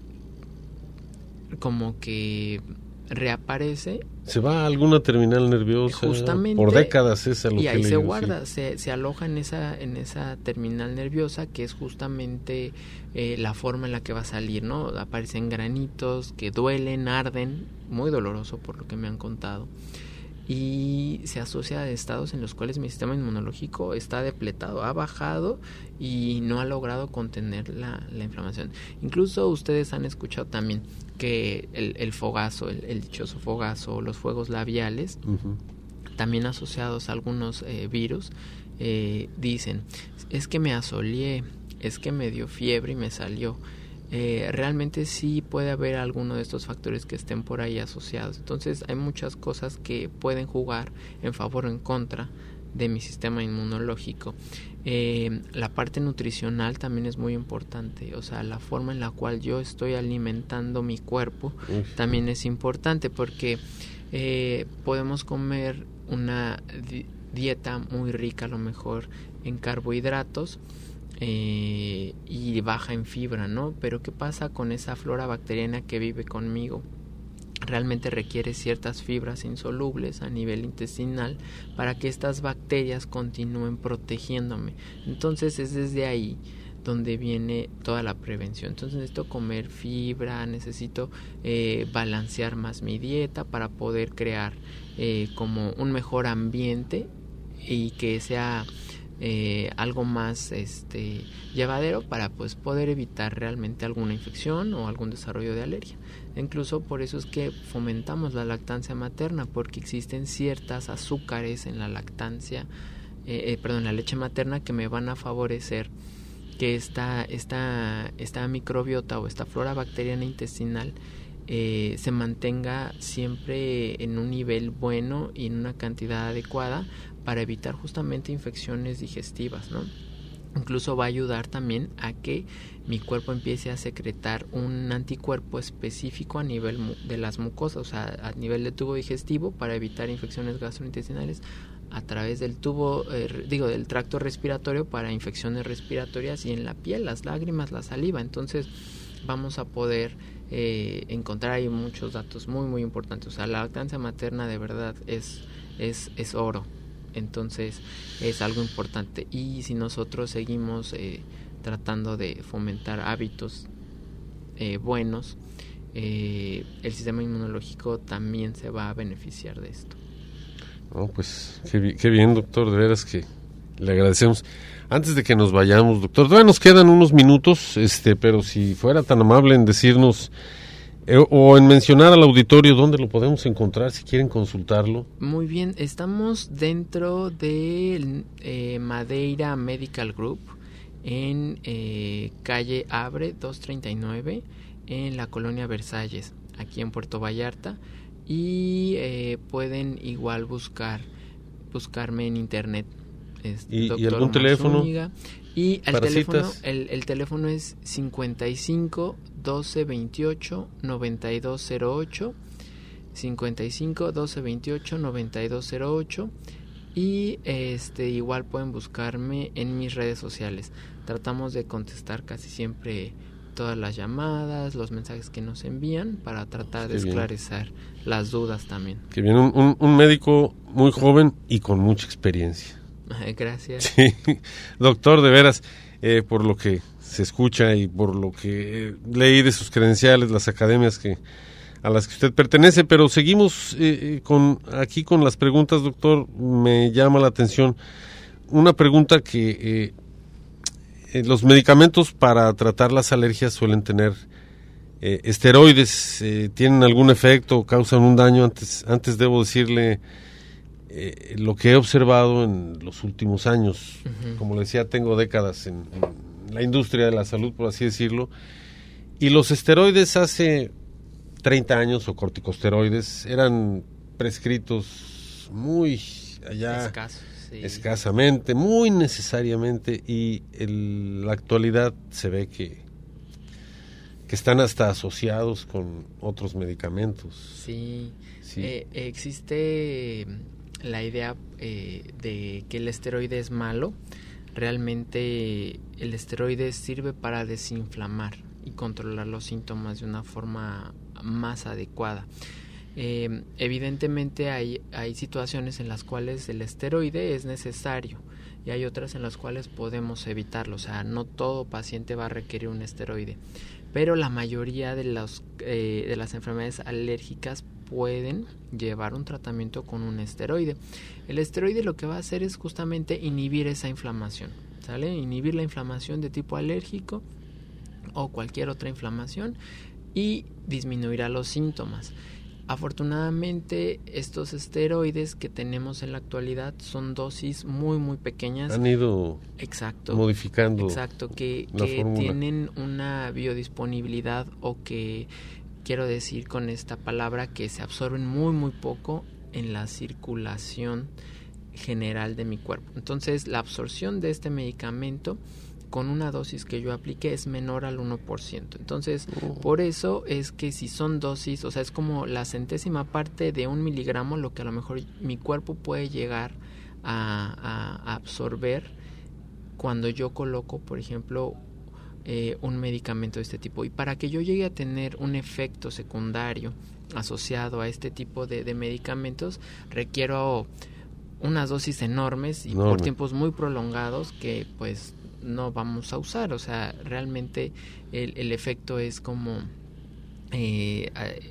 como que reaparece. Se va a alguna terminal nerviosa. Justamente, por décadas es a lo y que ahí le se digo, guarda, sí. se, se aloja en esa en esa terminal nerviosa, que es justamente eh, la forma en la que va a salir, ¿no? Aparecen granitos que duelen, arden, muy doloroso por lo que me han contado. Y se asocia a estados en los cuales mi sistema inmunológico está depletado, ha bajado y no ha logrado contener la, la inflamación. Incluso ustedes han escuchado también que el, el fogazo, el, el dichoso fogazo, los fuegos labiales, uh-huh. también asociados a algunos eh, virus, eh, dicen, es que me asoleé, es que me dio fiebre y me salió. Eh, realmente sí puede haber alguno de estos factores que estén por ahí asociados. Entonces hay muchas cosas que pueden jugar en favor o en contra de mi sistema inmunológico. Eh, la parte nutricional también es muy importante, o sea, la forma en la cual yo estoy alimentando mi cuerpo Uf. también es importante, porque eh, podemos comer una di- dieta muy rica a lo mejor en carbohidratos, Eh, y baja en fibra, ¿no? Pero ¿qué pasa con esa flora bacteriana que vive conmigo? Realmente requiere ciertas fibras insolubles a nivel intestinal para que estas bacterias continúen protegiéndome. Entonces es desde ahí donde viene toda la prevención. Entonces necesito comer fibra, necesito eh, balancear más mi dieta para poder crear eh, como un mejor ambiente y que sea Eh, algo más este llevadero para pues poder evitar realmente alguna infección o algún desarrollo de alergia. Incluso por eso es que fomentamos la lactancia materna, porque existen ciertas azúcares en la lactancia, eh, eh, perdón, la leche materna, que me van a favorecer que esta, esta, esta microbiota o esta flora bacteriana intestinal eh, se mantenga siempre en un nivel bueno y en una cantidad adecuada para evitar justamente infecciones digestivas, ¿no? Incluso va a ayudar también a que mi cuerpo empiece a secretar un anticuerpo específico a nivel de las mucosas, o sea, a nivel de tubo digestivo, para evitar infecciones gastrointestinales a través del tubo, eh, digo, del tracto respiratorio para infecciones respiratorias, y en la piel, las lágrimas, la saliva. Entonces vamos a poder eh, encontrar ahí muchos datos muy, muy importantes. O sea, la lactancia materna de verdad es, es, es oro. Entonces es algo importante, y si nosotros seguimos eh, tratando de fomentar hábitos eh, buenos, eh, el sistema inmunológico también se va a beneficiar de esto. Oh, pues qué, qué bien, doctor, de veras que le agradecemos. Antes de que nos vayamos, doctor, todavía nos quedan unos minutos, este, pero si fuera tan amable en decirnos Eh, o en mencionar al auditorio dónde lo podemos encontrar si quieren consultarlo. Muy bien, estamos dentro de eh, Madeira Medical Group en eh, calle Abre doscientos treinta y nueve en la colonia Versalles, aquí en Puerto Vallarta, y eh, pueden igual buscar buscarme en internet. Es ¿Y, doctor ¿Y algún teléfono? Mazúñiga. Y el para teléfono, citas. el, el teléfono es cincuenta y cinco doce veintiocho noventa y dos cero ocho, cincuenta y cinco, doce veintiocho, noventa y dos cero ocho. Y este igual pueden buscarme en mis redes sociales. Tratamos de contestar casi siempre todas las llamadas, los mensajes que nos envían, para tratar de esclarecer las dudas también. Que viene un, un, un médico muy joven y con mucha experiencia. Gracias. Sí, doctor, de veras, eh, por lo que se escucha y por lo que leí de sus credenciales, las academias que a las que usted pertenece, pero seguimos eh, con aquí con las preguntas, doctor. Me llama la atención una pregunta que eh, eh, los medicamentos para tratar las alergias suelen tener eh, esteroides. Eh, ¿Tienen algún efecto? ¿Causan un daño? Antes, antes debo decirle eh, lo que he observado en los últimos años. Uh-huh. Como le decía, tengo décadas en, en la industria de la salud, por así decirlo, y los esteroides hace treinta años, o corticosteroides, eran prescritos muy allá, Escaso, sí. escasamente, muy necesariamente, y en la actualidad se ve que, que están hasta asociados con otros medicamentos. Sí, sí. Eh, existe la idea eh, de que el esteroide es malo. Realmente el esteroide sirve para desinflamar y controlar los síntomas de una forma más adecuada. Eh, evidentemente hay, hay situaciones en las cuales el esteroide es necesario y hay otras en las cuales podemos evitarlo. O sea, no todo paciente va a requerir un esteroide, pero la mayoría de, los, eh, de las enfermedades alérgicas pueden llevar un tratamiento con un esteroide. El esteroide lo que va a hacer es justamente inhibir esa inflamación, ¿sale? Inhibir la inflamación de tipo alérgico o cualquier otra inflamación y disminuirá los síntomas. Afortunadamente, estos esteroides que tenemos en la actualidad son dosis muy muy pequeñas. Han ido exacto, modificando exacto, que, la que fórmula. Tienen una biodisponibilidad, o que quiero decir con esta palabra, que se absorben muy muy poco en la circulación general de mi cuerpo. Entonces, la absorción de este medicamento con una dosis que yo aplique es menor al uno por ciento. Entonces, oh. por eso es que si son dosis, o sea, es como la centésima parte de un miligramo lo que a lo mejor mi cuerpo puede llegar a, a absorber cuando yo coloco, por ejemplo, eh, un medicamento de este tipo. Y para que yo llegue a tener un efecto secundario asociado a este tipo de, de medicamentos, requiero unas dosis enormes y no, por tiempos muy prolongados que pues no vamos a usar. O sea, realmente el, el efecto es como eh,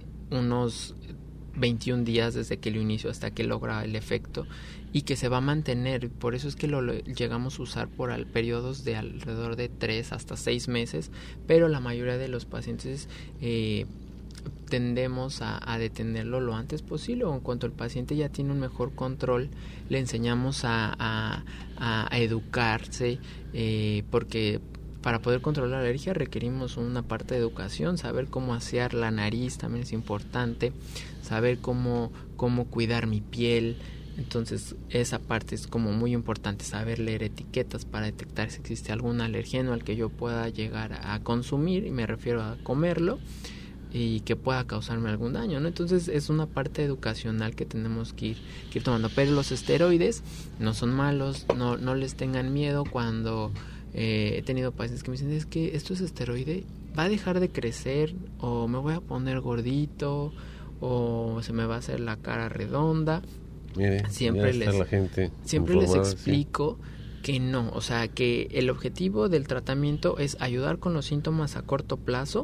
unos veintiún días desde que lo inicio hasta que logra el efecto, y que se va a mantener. Por eso es que lo, lo llegamos a usar por al, periodos de alrededor de tres hasta seis meses, pero la mayoría de los pacientes eh, tendemos a, a detenerlo lo antes posible, o en cuanto el paciente ya tiene un mejor control, le enseñamos a, a, a educarse, eh, porque para poder controlar la alergia requerimos una parte de educación. Saber cómo asear la nariz también es importante, saber cómo, cómo cuidar mi piel. Entonces esa parte es como muy importante, saber leer etiquetas para detectar si existe algún alergeno al que yo pueda llegar a consumir, y me refiero a comerlo, y que pueda causarme algún daño, ¿no? Entonces es una parte educacional que tenemos que ir, que ir tomando. Pero los esteroides no son malos, no, no les tengan miedo. Cuando eh, he tenido pacientes que me dicen, es que esto es esteroide, va a dejar de crecer, o me voy a poner gordito, o se me va a hacer la cara redonda. Mire, siempre les, la gente siempre les explico sí. que no, o sea, que el objetivo del tratamiento es ayudar con los síntomas a corto plazo,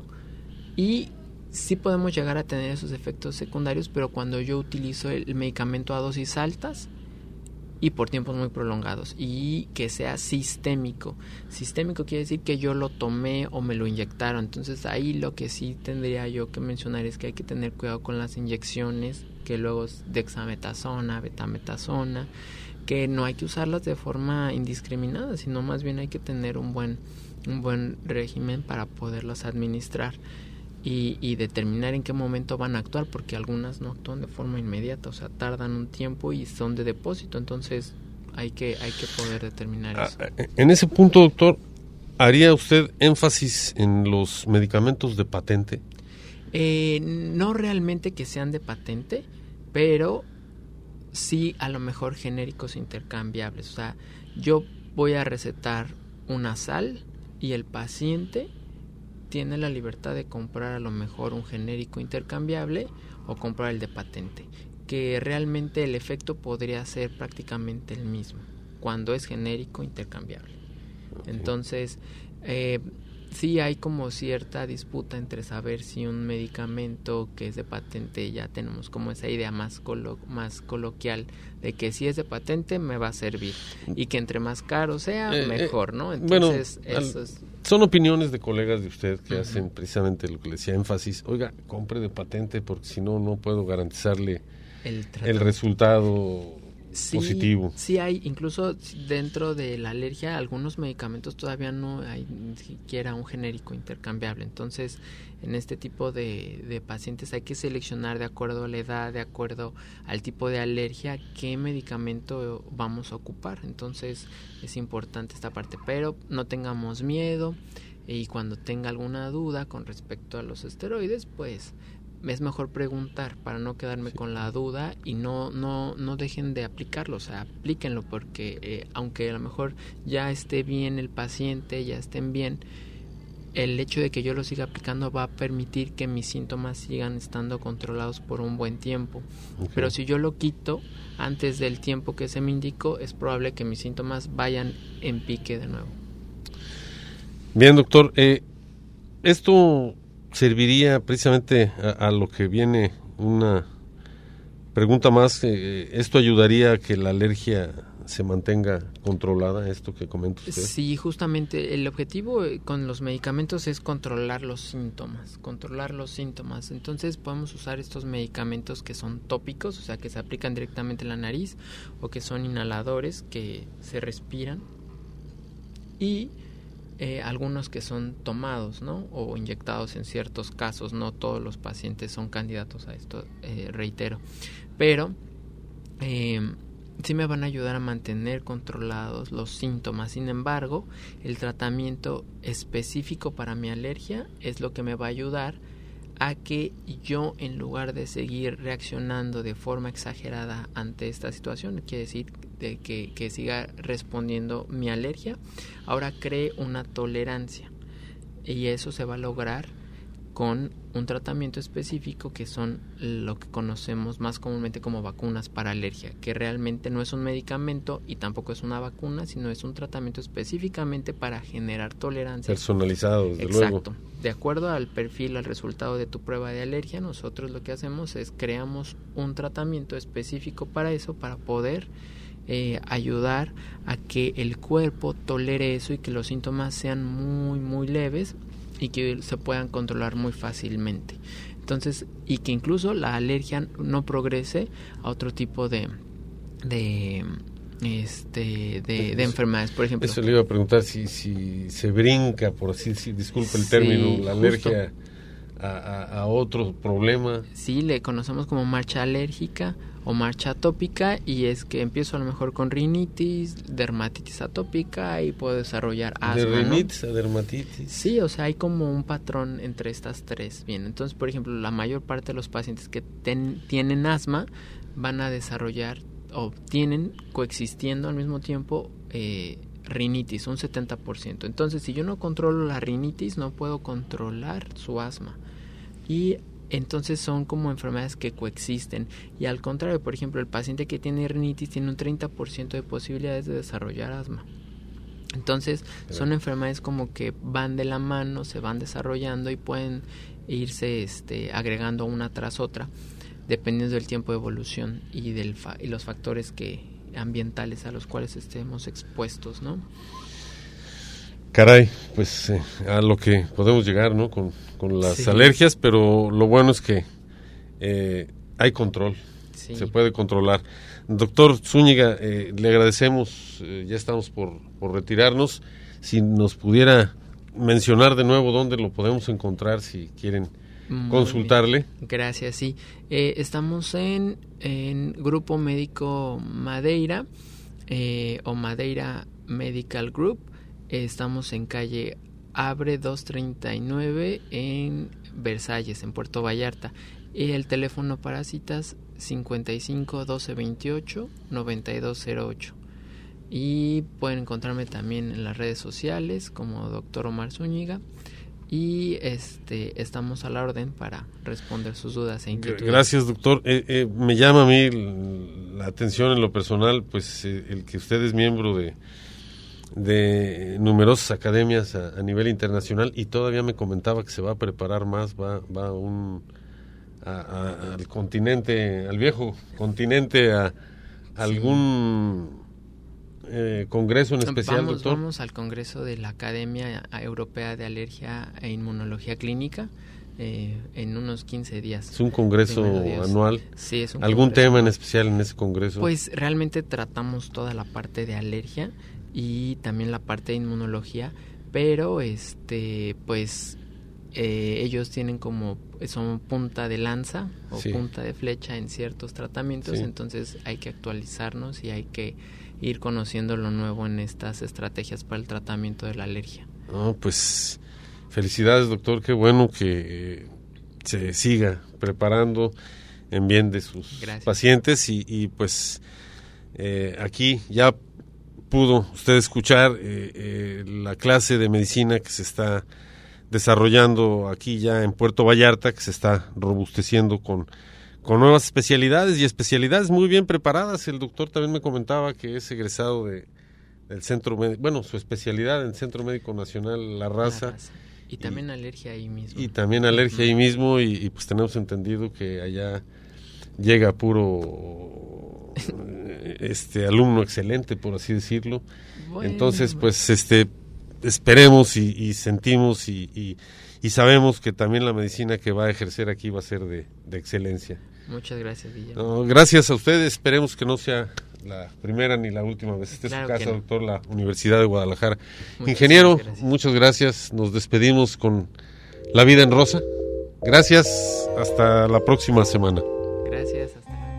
y sí podemos llegar a tener esos efectos secundarios, pero cuando yo utilizo el medicamento a dosis altas y por tiempos muy prolongados, y que sea sistémico. Sistémico quiere decir que yo lo tomé o me lo inyectaron. Entonces ahí lo que sí tendría yo que mencionar es que hay que tener cuidado con las inyecciones, que luego es dexametasona, betametasona, que no hay que usarlas de forma indiscriminada, sino más bien hay que tener un buen, un buen régimen para poderlas administrar. Y, y determinar en qué momento van a actuar, porque algunas no actúan de forma inmediata, o sea, tardan un tiempo y son de depósito. Entonces hay que hay que poder determinar eso. En ese punto, doctor, ¿haría usted énfasis en los medicamentos de patente? Eh, no realmente que sean de patente, pero sí a lo mejor genéricos intercambiables. O sea, yo voy a recetar una sal y el paciente tiene la libertad de comprar a lo mejor un genérico intercambiable o comprar el de patente, que realmente el efecto podría ser prácticamente el mismo cuando es genérico intercambiable. Okay. Entonces, eh, sí hay como cierta disputa entre saber si un medicamento que es de patente, ya tenemos como esa idea más colo- más coloquial de que si es de patente me va a servir y que entre más caro sea, eh, mejor, ¿no? Entonces, bueno, eso al, es... son opiniones de colegas de usted que uh-huh. hacen precisamente lo que le decía énfasis. Oiga, compre de patente porque si no, no puedo garantizarle el, el resultado sí, positivo. Sí hay, incluso dentro de la alergia, algunos medicamentos todavía no hay ni siquiera un genérico intercambiable. Entonces, en este tipo de, de pacientes hay que seleccionar de acuerdo a la edad, de acuerdo al tipo de alergia, qué medicamento vamos a ocupar. Entonces, es importante esta parte, pero no tengamos miedo y cuando tenga alguna duda con respecto a los esteroides, pues es mejor preguntar para no quedarme sí. con la duda y no no no dejen de aplicarlo, o sea, aplíquenlo porque eh, aunque a lo mejor ya esté bien el paciente, ya estén bien, el hecho de que yo lo siga aplicando va a permitir que mis síntomas sigan estando controlados por un buen tiempo. Okay. Pero si yo lo quito antes del tiempo que se me indicó, es probable que mis síntomas vayan en pique de nuevo. Bien, doctor, eh, esto serviría precisamente a, a lo que viene una pregunta más. Eh, ¿Esto ayudaría a que la alergia se mantenga controlada, esto que comenta usted? Sí, justamente el objetivo con los medicamentos es controlar los síntomas, controlar los síntomas. Entonces podemos usar estos medicamentos que son tópicos, o sea, que se aplican directamente en la nariz, o que son inhaladores que se respiran, y Eh, algunos que son tomados, ¿no? O inyectados en ciertos casos. No todos los pacientes son candidatos a esto, eh, reitero. Pero eh, sí me van a ayudar a mantener controlados los síntomas. Sin embargo, el tratamiento específico para mi alergia es lo que me va a ayudar a que yo, en lugar de seguir reaccionando de forma exagerada ante esta situación, quiere decir de que, que siga respondiendo mi alergia, ahora cree una tolerancia, y eso se va a lograr con un tratamiento específico que son lo que conocemos más comúnmente como vacunas para alergia, que realmente no es un medicamento y tampoco es una vacuna, sino es un tratamiento específicamente para generar tolerancia. Personalizado, desde Exacto. luego. Exacto. De acuerdo al perfil, al resultado de tu prueba de alergia, nosotros lo que hacemos es creamos un tratamiento específico para eso, para poder eh, ayudar a que el cuerpo tolere eso y que los síntomas sean muy, muy leves y que se puedan controlar muy fácilmente. Entonces, y que incluso la alergia no progrese a otro tipo de de este de, de enfermedades, por ejemplo. Eso le iba a preguntar si si se brinca, por así decir, disculpe el término, sí, la alergia a, a, a otro problema. Sí, le conocemos como marcha alérgica o marcha atópica, y es que empiezo a lo mejor con rinitis, dermatitis atópica y puedo desarrollar asma. De rinitis ¿no? a dermatitis. Sí, o sea, hay como un patrón entre estas tres. Bien, entonces, por ejemplo, la mayor parte de los pacientes que ten, tienen asma van a desarrollar o tienen coexistiendo al mismo tiempo eh, rinitis, un setenta por ciento. Entonces, si yo no controlo la rinitis, no puedo controlar su asma. Y entonces son como enfermedades que coexisten. Y al contrario, por ejemplo, el paciente que tiene rinitis tiene un treinta por ciento de posibilidades de desarrollar asma. Entonces son enfermedades como que van de la mano, se van desarrollando y pueden irse este, agregando una tras otra, dependiendo del tiempo de evolución y, del fa- y los factores que ambientales a los cuales estemos expuestos, ¿no? Caray, pues eh, a lo que podemos llegar, ¿no? Con, con las sí. alergias, pero lo bueno es que eh, hay control, sí. se puede controlar. Doctor Zúñiga, eh, le agradecemos, eh, ya estamos por, por retirarnos. Si nos pudiera mencionar de nuevo dónde lo podemos encontrar, si quieren Muy consultarle. Bien. Gracias, sí. Eh, estamos en, en Grupo Médico Madeira eh, o Madeira Medical Group. Estamos en calle Abre doscientos treinta y nueve en Versalles, en Puerto Vallarta. Y el teléfono para citas cincuenta y cinco, doce, veintiocho, noventa y dos cero ocho. Y pueden encontrarme también en las redes sociales como doctor Omar Zúñiga. Y este estamos a la orden para responder sus dudas e inquietudes. Gracias, doctor. Eh, eh, me llama a mí la atención en lo personal, pues eh, el que usted es miembro de, de numerosas academias a, a nivel internacional, y todavía me comentaba que se va a preparar más, va, va un, a, a, al continente, al viejo continente, a, a algún... Eh, congreso en especial, vamos, doctor. Vamos al congreso de la Academia Europea de Alergia e Inmunología Clínica eh, en unos quince días. ¿Es un congreso anual? Sí, es un ¿Algún congreso. tema en especial en ese congreso? Pues realmente tratamos toda la parte de alergia y también la parte de inmunología, pero este pues eh, ellos tienen como son punta de lanza o sí. punta de flecha en ciertos tratamientos, sí. entonces hay que actualizarnos y hay que ir conociendo lo nuevo en estas estrategias para el tratamiento de la alergia. Oh, pues felicidades, doctor, qué bueno que eh, se siga preparando en bien de sus Gracias. pacientes y, y pues eh, aquí ya pudo usted escuchar eh, eh, la clase de medicina que se está desarrollando aquí ya en Puerto Vallarta, que se está robusteciendo con con nuevas especialidades y especialidades muy bien preparadas. El doctor también me comentaba que es egresado de del Centro Médico, bueno, su especialidad en el Centro Médico Nacional La Raza. La Raza. Y también y, alergia ahí mismo. Y también alergia uh-huh. ahí mismo, y, y pues tenemos entendido que allá llega puro este alumno excelente, por así decirlo. Bueno, Entonces, pues este esperemos y, y sentimos y, y, y sabemos que también la medicina que va a ejercer aquí va a ser de, de excelencia. Muchas gracias, Guillermo. No, gracias a ustedes, esperemos que no sea la primera ni la última vez. Esta claro es su casa, no. doctor, la Universidad de Guadalajara. Muchas Ingeniero, gracias. muchas gracias. Nos despedimos con La Vida en Rosa. Gracias, hasta la próxima semana. Gracias, hasta luego.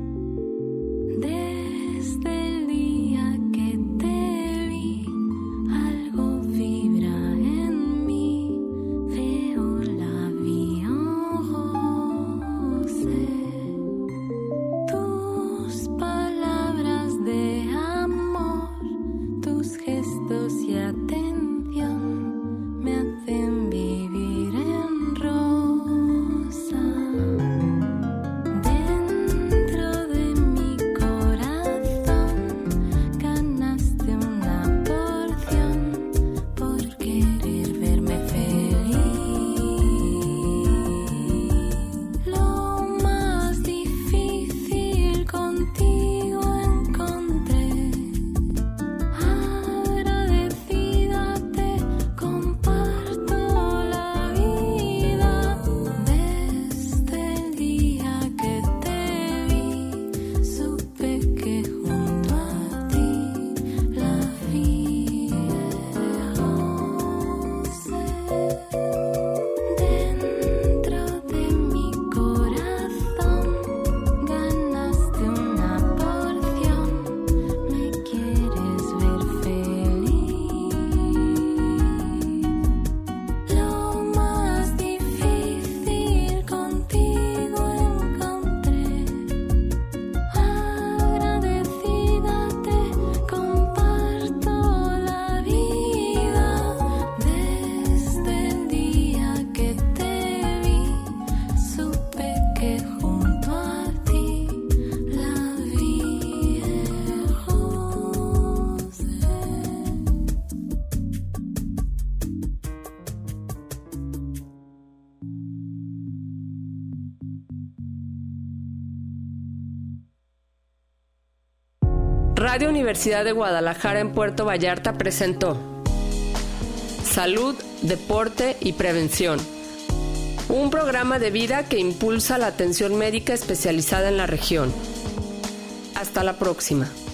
Radio Universidad de Guadalajara en Puerto Vallarta presentó Salud, Deporte y Prevención, un programa de vida que impulsa la atención médica especializada en la región. Hasta la próxima.